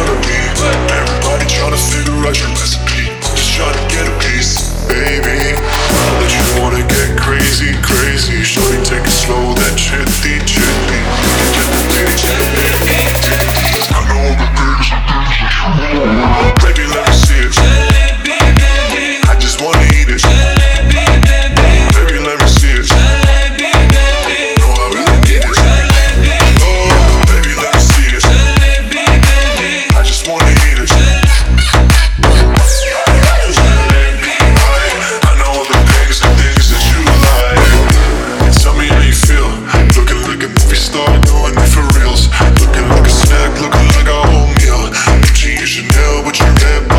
front of me. Everybody trying to figure out your recipe. Just trying to get a piece, baby. That you wanna get crazy, crazy. Shorty, take it slow, that chitty, chitty. I know the things that you want. Baby, let me see it. I just wanna eat it. Baby, let me see it. No, I really need it. Oh, baby, let me see it. I just wanna eat it. I know the things that you like. Tell me how you feel. Looking like a movie star, doing it for reals. Looking like a snack, looking like a whole meal. Gucci and Chanel with your red